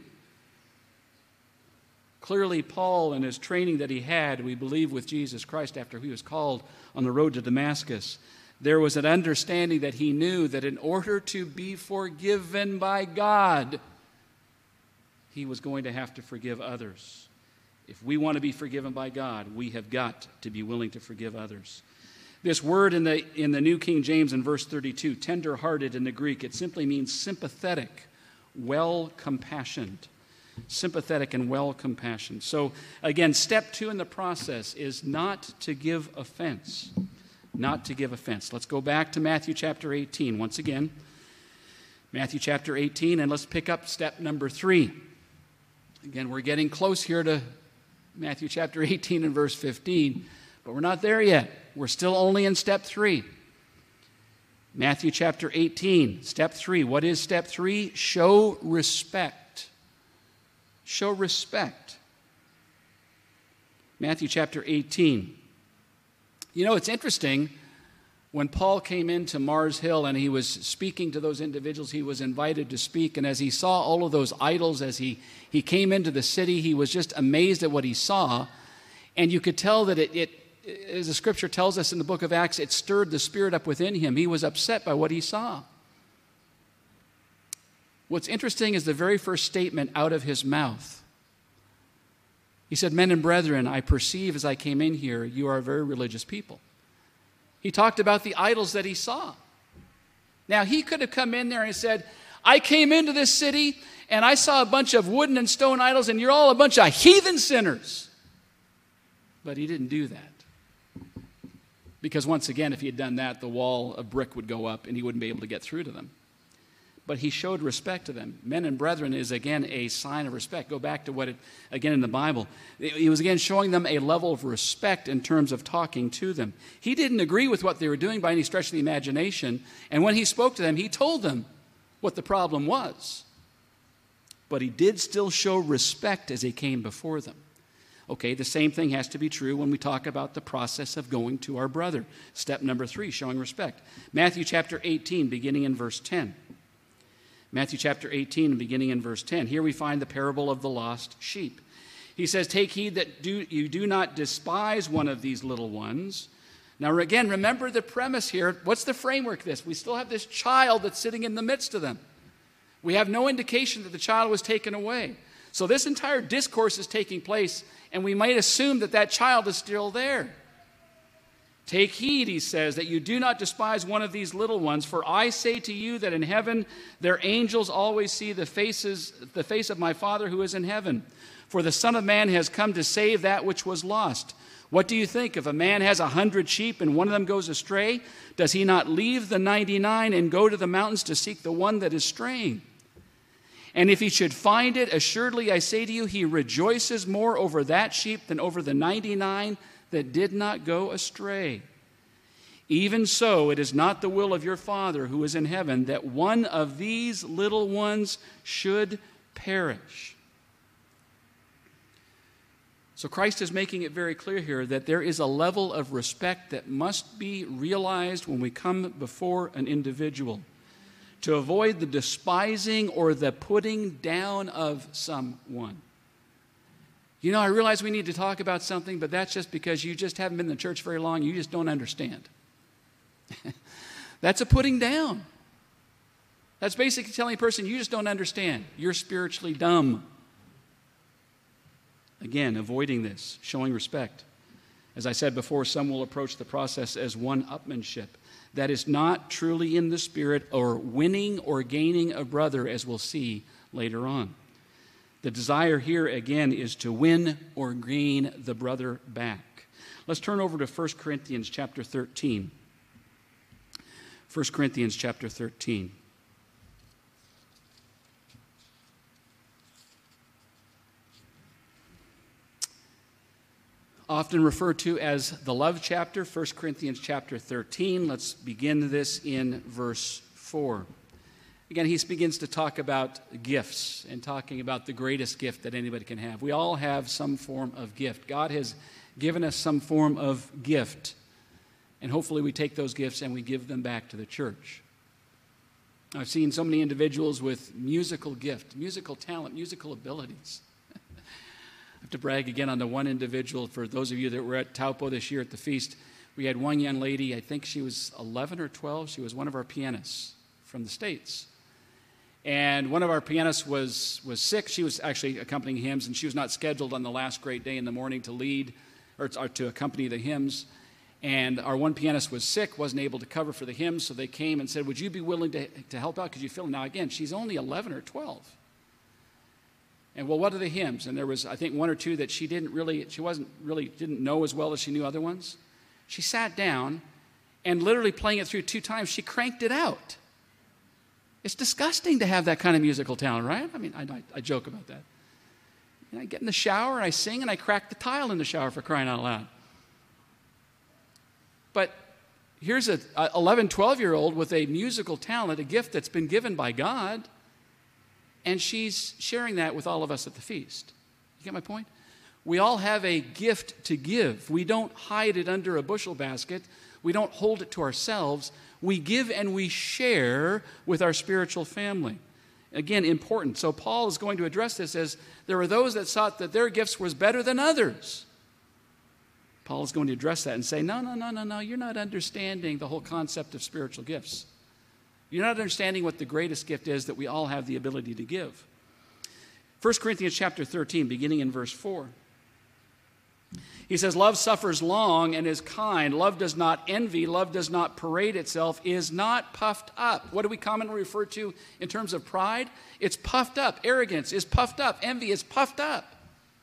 Clearly, Paul, in his training that he had, we believe, with Jesus Christ after he was called on the road to Damascus, there was an understanding that he knew that in order to be forgiven by God, he was going to have to forgive others. If we want to be forgiven by God, we have got to be willing to forgive others. This word in the, in the New King James in verse thirty-two, tender-hearted in the Greek, it simply means sympathetic, well-compassioned. Sympathetic and well-compassioned. So, again, step two in the process is not to give offense. Not to give offense. Let's go back to Matthew chapter eighteen once again. Matthew chapter eighteen, and let's pick up step number three. Again, we're getting close here to Matthew chapter eighteen and verse fifteen, but we're not there yet. We're still only in step three. Matthew chapter eighteen, step three. What is step three? Show respect. Show respect. Matthew chapter eighteen. You know, it's interesting, when Paul came into Mars Hill and he was speaking to those individuals, he was invited to speak, and as he saw all of those idols, as he, he came into the city, he was just amazed at what he saw, and you could tell that it, it, as the scripture tells us in the book of Acts, it stirred the spirit up within him. He was upset by what he saw. What's interesting is the very first statement out of his mouth. He said, men and brethren, I perceive as I came in here, you are a very religious people. He talked about the idols that he saw. Now, he could have come in there and said, I came into this city and I saw a bunch of wooden and stone idols and you're all a bunch of heathen sinners. But he didn't do that. Because once again, if he had done that, the wall of brick would go up and he wouldn't be able to get through to them. But he showed respect to them. Men and brethren is, again, a sign of respect. Go back to what it, again, in the Bible. He was, again, showing them a level of respect in terms of talking to them. He didn't agree with what they were doing by any stretch of the imagination. And when he spoke to them, he told them what the problem was. But he did still show respect as he came before them. Okay, the same thing has to be true when we talk about the process of going to our brother. Step number three, showing respect. Matthew chapter eighteen, beginning in verse ten. Matthew chapter eighteen, beginning in verse ten. Here we find the parable of the lost sheep. He says, take heed that do, you do not despise one of these little ones. Now again, remember the premise here. What's the framework of this? We still have this child that's sitting in the midst of them. We have no indication that the child was taken away. So this entire discourse is taking place, and we might assume that that child is still there. Take heed, he says, that you do not despise one of these little ones, for I say to you that in heaven their angels always see the faces, the face of my Father who is in heaven. For the Son of Man has come to save that which was lost. What do you think? If a man has a hundred sheep and one of them goes astray, does he not leave the ninety-nine and go to the mountains to seek the one that is straying? And if he should find it, assuredly I say to you, he rejoices more over that sheep than over the ninety-nine that did not go astray. Even so, it is not the will of your Father who is in heaven that one of these little ones should perish. So Christ is making it very clear here that there is a level of respect that must be realized when we come before an individual to avoid the despising or the putting down of someone. You know, I realize we need to talk about something, but that's just because you just haven't been in the church very long. You just don't understand. That's a putting down. That's basically telling a person, you just don't understand. You're spiritually dumb. Again, avoiding this, showing respect. As I said before, some will approach the process as one-upmanship. That is not truly in the spirit or winning or gaining a brother, as we'll see later on. The desire here, again, is to win or gain the brother back. Let's turn over to First Corinthians chapter thirteen. First Corinthians chapter thirteen. Often referred to as the love chapter, First Corinthians chapter thirteen. Let's begin this in verse four. Again, he begins to talk about gifts and talking about the greatest gift that anybody can have. We all have some form of gift. God has given us some form of gift, and hopefully we take those gifts and we give them back to the church. I've seen so many individuals with musical gift, musical talent, musical abilities. I have to brag again on the one individual. For those of you that were at Taupo this year at the feast, we had one young lady, I think she was eleven or twelve. She was one of our pianists from the States. And one of our pianists was, was sick. She was actually accompanying hymns, and she was not scheduled on the last great day in the morning to lead or to, or to accompany the hymns. And our one pianist was sick, wasn't able to cover for the hymns, so they came and said, would you be willing to, to help out? Could you fill in? Now, again, she's only eleven or twelve. And, well, what are the hymns? And there was, I think, one or two that she didn't really, she wasn't really, didn't know as well as she knew other ones. She sat down, and literally playing it through two times, she cranked it out. It's disgusting to have that kind of musical talent, right? I mean, I, I, I joke about that. And I get in the shower, and I sing, and I crack the tile in the shower, for crying out loud. But here's a eleven, twelve-year-old with a musical talent, a gift that's been given by God, and she's sharing that with all of us at the feast. You get my point? We all have a gift to give. We don't hide it under a bushel basket. We don't hold it to ourselves. We give and we share with our spiritual family. Again, important. So Paul is going to address this as there were those that thought that their gifts was better than others. Paul is going to address that and say, no, no, no, no, no, you're not understanding the whole concept of spiritual gifts. You're not understanding what the greatest gift is that we all have the ability to give. First Corinthians chapter thirteen, beginning in verse four. He says, love suffers long and is kind. Love does not envy. Love does not parade itself, is not puffed up. What do we commonly refer to in terms of pride? It's puffed up. Arrogance is puffed up. Envy is puffed up.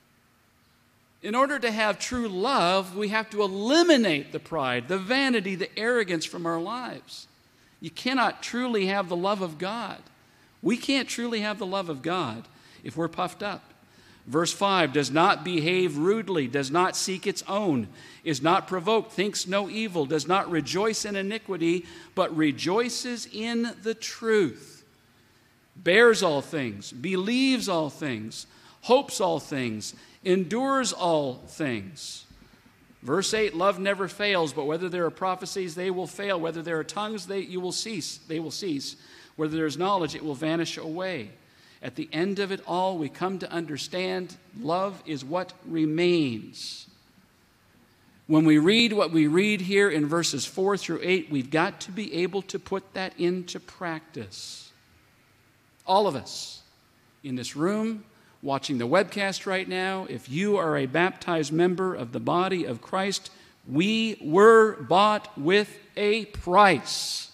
In order to have true love, we have to eliminate the pride, the vanity, the arrogance from our lives. You cannot truly have the love of God. We can't truly have the love of God if we're puffed up. Verse five, does not behave rudely, does not seek its own, is not provoked, thinks no evil, does not rejoice in iniquity, but rejoices in the truth, bears all things, believes all things, hopes all things, endures all things. Verse eight, love never fails, but whether there are prophecies, they will fail. Whether there are tongues, they you will cease, they will cease. Whether there is knowledge, it will vanish away. At the end of it all, we come to understand love is what remains. When we read what we read here in verses four through eight, we've got to be able to put that into practice. All of us in this room, watching the webcast right now, if you are a baptized member of the body of Christ, we were bought with a price.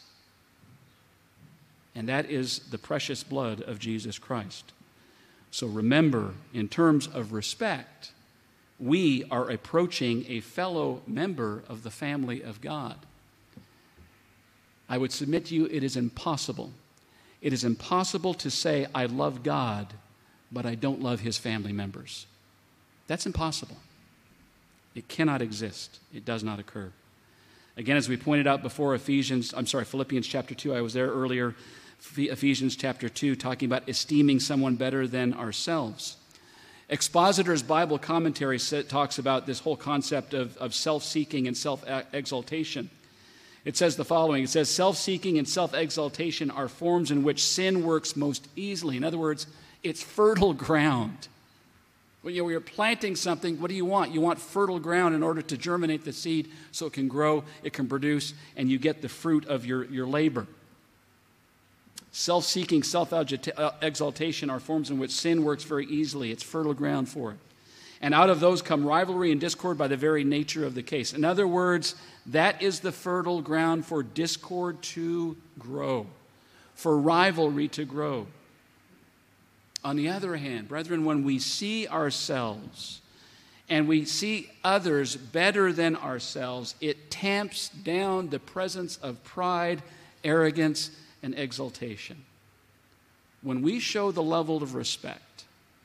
And that is the precious blood of Jesus Christ. So remember, in terms of respect, we are approaching a fellow member of the family of God. I would submit to you it is impossible. It is impossible to say, I love God, but I don't love his family members. That's impossible. It cannot exist. It does not occur. Again, as we pointed out before, Ephesians, I'm sorry, Philippians chapter two, I was there earlier, Ephesians chapter two, talking about esteeming someone better than ourselves. Expositor's Bible Commentary talks about this whole concept of, of self-seeking and self-exaltation. It says the following, it says, self-seeking and self-exaltation are forms in which sin works most easily. In other words, it's fertile ground. When you know, you're planting something, what do you want? You want fertile ground in order to germinate the seed so it can grow, it can produce, and you get the fruit of your, your labor. Self-seeking, self-exaltation are forms in which sin works very easily. It's fertile ground for it. And out of those come rivalry and discord by the very nature of the case. In other words, that is the fertile ground for discord to grow, for rivalry to grow. On the other hand, brethren, when we see ourselves and we see others better than ourselves, it tamps down the presence of pride, arrogance, and exaltation. When we show the level of respect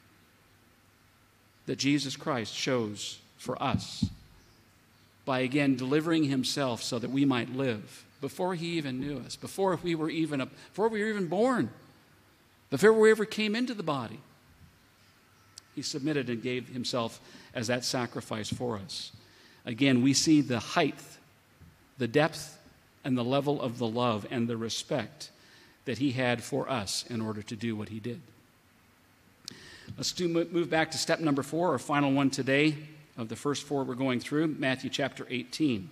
that Jesus Christ shows for us by, again, delivering himself so that we might live, before he even knew us, before we were even, a, before we were even born, before we ever came into the body. He submitted and gave himself as that sacrifice for us. Again, we see the height, the depth, and the level of the love and the respect that he had for us in order to do what he did. Let's do, move back to step number four, our final one today of the first four we're going through, Matthew chapter eighteen.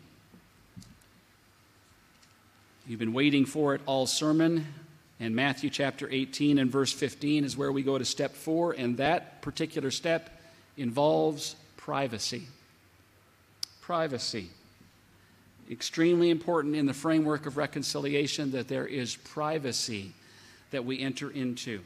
You've been waiting for it all sermon, and Matthew chapter eighteen and verse fifteen is where we go to step four, and that particular step involves privacy. Privacy. Extremely important in the framework of reconciliation that there is privacy that we enter into.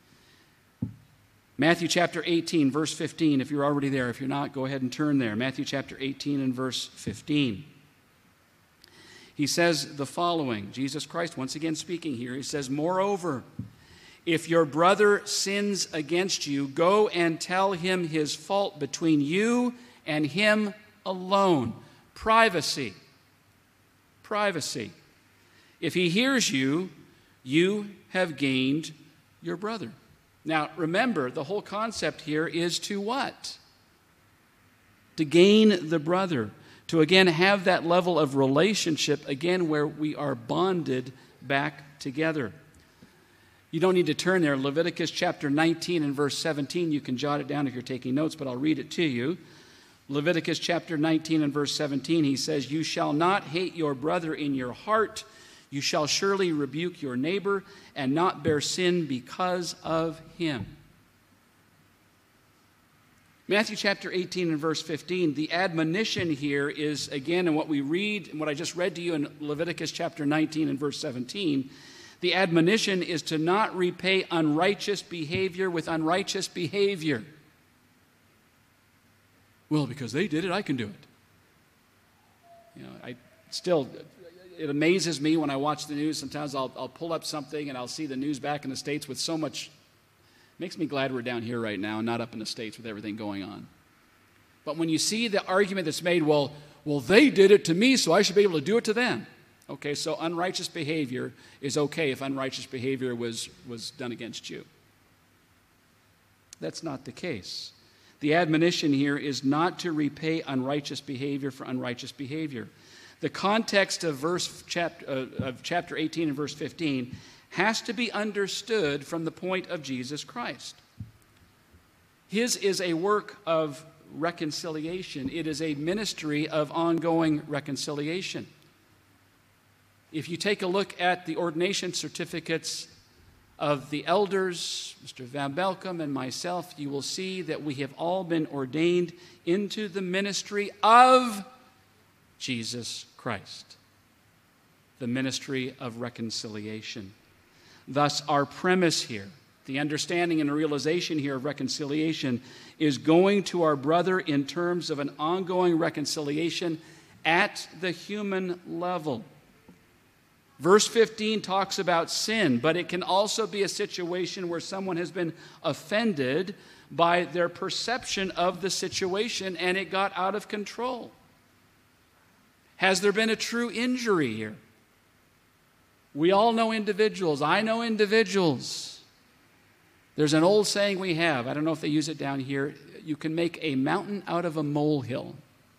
Matthew chapter eighteen, verse fifteen, if you're already there. If you're not, go ahead and turn there. Matthew chapter eighteen and verse fifteen. He says the following, Jesus Christ once again speaking here, he says, "Moreover, if your brother sins against you, go and tell him his fault between you and him alone." Privacy. Privacy. If he hears you, you have gained your brother. Now, remember, the whole concept here is to what? To gain the brother. To again have that level of relationship, again, where we are bonded back together. You don't need to turn there. Leviticus chapter nineteen and verse seventeen, you can jot it down if you're taking notes, but I'll read it to you. Leviticus chapter nineteen and verse seventeen, he says, "You shall not hate your brother in your heart. You shall surely rebuke your neighbor and not bear sin because of him." Matthew chapter eighteen and verse fifteen, the admonition here is, again, in what we read, and what I just read to you in Leviticus chapter nineteen and verse seventeen, the admonition is to not repay unrighteous behavior with unrighteous behavior. Well, because they did it, I can do it. You know, I still, it amazes me when I watch the news. Sometimes I'll, I'll pull up something and I'll see the news back in the States with so much. Makes me glad we're down here right now and not up in the States with everything going on. But when you see the argument that's made, well, well, they did it to me, so I should be able to do it to them. Okay, so unrighteous behavior is okay if unrighteous behavior was, was done against you. That's not the case. The admonition here is not to repay unrighteous behavior for unrighteous behavior. The context of verse chapter, uh, of chapter eighteen and verse fifteen has to be understood from the point of Jesus Christ. His is a work of reconciliation. It is a ministry of ongoing reconciliation. If you take a look at the ordination certificates of the elders, Mister Van Belkom and myself, you will see that we have all been ordained into the ministry of Jesus Christ, the ministry of reconciliation. Thus, our premise here, the understanding and realization here of reconciliation, is going to our brother in terms of an ongoing reconciliation at the human level. Verse fifteen talks about sin, but it can also be a situation where someone has been offended by their perception of the situation and it got out of control. Has there been a true injury here? We all know individuals. I know individuals. There's an old saying we have. I don't know if they use it down here. You can make a mountain out of a molehill.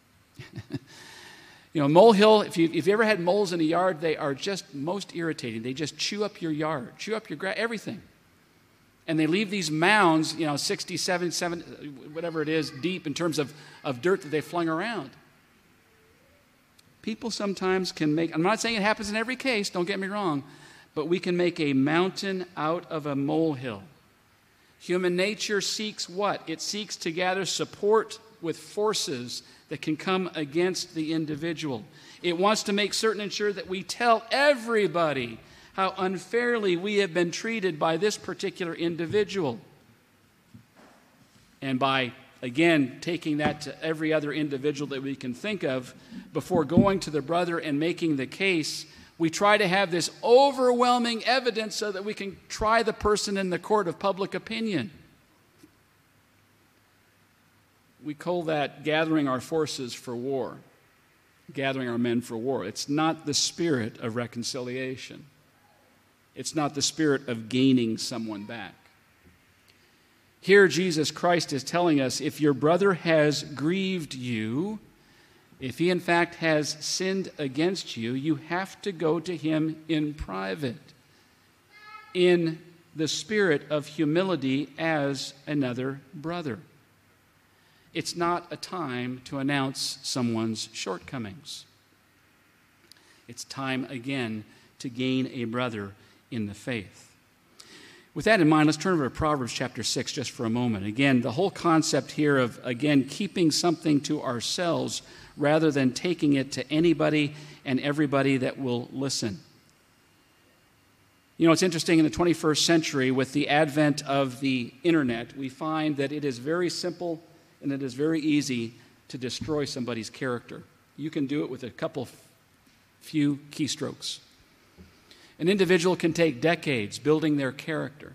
You know, molehill, if, you, if you ever had moles in a yard, they are just most irritating. They just chew up your yard, chew up your grass, everything. And they leave these mounds, you know, sixty, seventy, seventy, whatever it is, deep in terms of, of dirt that they flung around. People sometimes can make, I'm not saying it happens in every case, don't get me wrong, but we can make a mountain out of a molehill. Human nature seeks what? It seeks to gather support with forces that can come against the individual. It wants to make certain and sure that we tell everybody how unfairly we have been treated by this particular individual. And by, again, taking that to every other individual that we can think of, before going to the brother and making the case, we try to have this overwhelming evidence so that we can try the person in the court of public opinion. We call that gathering our forces for war. gathering our men for war. It's not the spirit of reconciliation. It's not the spirit of gaining someone back. Here, Jesus Christ is telling us, if your brother has grieved you, if he in fact has sinned against you, you have to go to him in private, in the spirit of humility as another brother. It's not a time to announce someone's shortcomings. It's time again to gain a brother in the faith. With that in mind, let's turn over to Proverbs chapter six just for a moment. Again, the whole concept here of, again, keeping something to ourselves rather than taking it to anybody and everybody that will listen. You know, it's interesting, in the twenty-first century, with the advent of the internet, we find that it is very simple and it is very easy to destroy somebody's character. You can do it with a couple, few keystrokes. An individual can take decades building their character,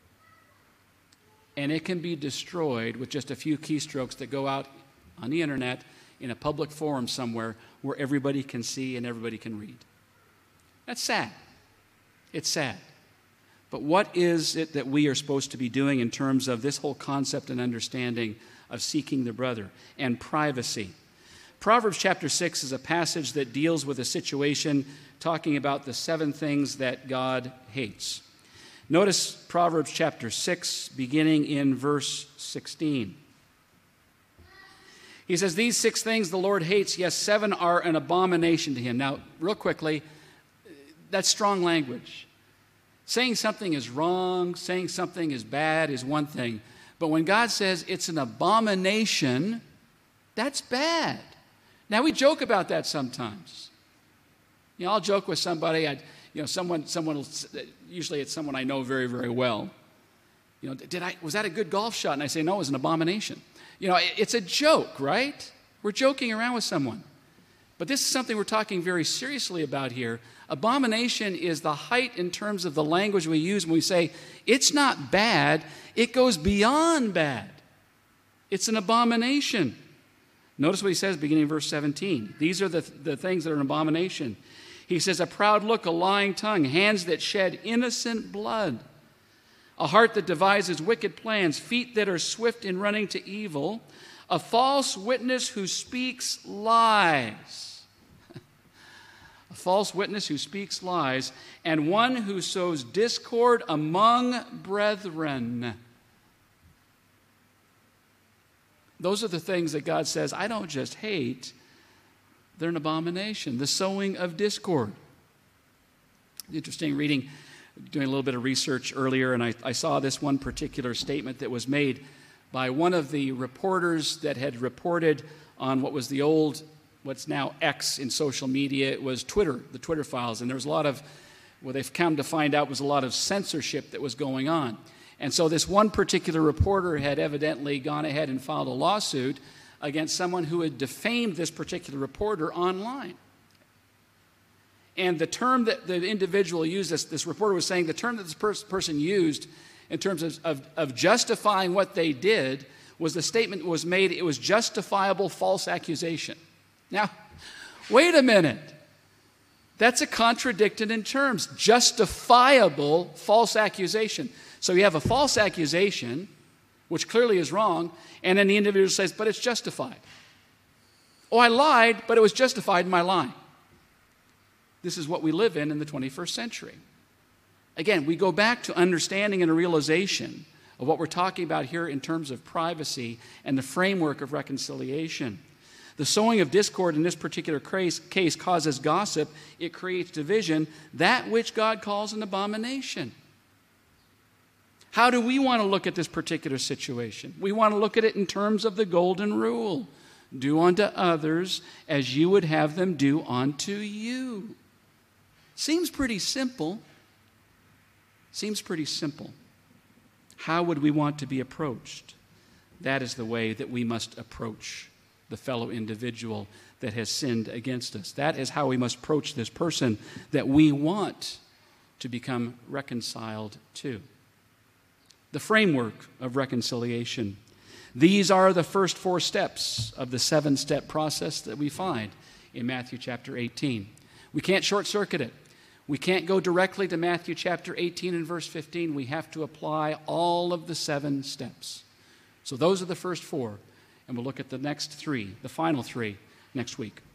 and it can be destroyed with just a few keystrokes that go out on the internet in a public forum somewhere where everybody can see and everybody can read. That's sad. It's sad. But what is it that we are supposed to be doing in terms of this whole concept and understanding of seeking the brother and privacy? Proverbs chapter six is a passage that deals with a situation talking about the seven things that God hates. Notice Proverbs chapter six, beginning in verse sixteen. He says, "These six things the Lord hates, yes, seven are an abomination to him." Now, real quickly, that's strong language. Saying something is wrong, saying something is bad is one thing. But when God says it's an abomination, that's bad. Now, we joke about that sometimes. You know, I'll joke with somebody, I'd, you know, someone, someone will, usually it's someone I know very, very well. You know, did I, was that a good golf shot? And I say, no, it was an abomination. You know, it's a joke, right? We're joking around with someone. But this is something we're talking very seriously about here. Abomination is the height in terms of the language we use when we say, it's not bad, it goes beyond bad. It's an abomination. Notice what he says beginning in verse seventeen. These are the, the things that are an abomination. He says, a proud look, a lying tongue, hands that shed innocent blood, a heart that devises wicked plans, feet that are swift in running to evil, a false witness who speaks lies. A false witness who speaks lies, and one who sows discord among brethren. Those are the things that God says, I don't just hate, they're an abomination. The sowing of discord. Interesting reading, doing a little bit of research earlier, and I, I saw this one particular statement that was made by one of the reporters that had reported on what was the old, what's now X in social media. It was Twitter, the Twitter files, and there was a lot of, what they've come to find out was a lot of censorship that was going on. And so this one particular reporter had evidently gone ahead and filed a lawsuit against someone who had defamed this particular reporter online. And the term that the individual used, this, this reporter was saying, the term that this pers- person used in terms of, of, of justifying what they did was the statement was made, it was justifiable false accusation. Now, wait a minute. That's a contradiction in terms. Justifiable false accusation. So you have a false accusation, which clearly is wrong, and then the individual says, but it's justified. Oh, I lied, but it was justified in my lying. This is what we live in in the twenty-first century. Again, we go back to understanding and a realization of what we're talking about here in terms of privacy and the framework of reconciliation. The sowing of discord in this particular case causes gossip. It creates division, that which God calls an abomination. How do we want to look at this particular situation? We want to look at it in terms of the golden rule. Do unto others as you would have them do unto you. Seems pretty simple. Seems pretty simple. How would we want to be approached? That is the way that we must approach the fellow individual that has sinned against us. That is how we must approach this person that we want to become reconciled to. The framework of reconciliation. These are the first four steps of the seven-step process that we find in Matthew chapter eighteen. We can't short-circuit it. We can't go directly to Matthew chapter eighteen and verse fifteen. We have to apply all of the seven steps. So those are the first four, and we'll look at the next three, the final three, next week.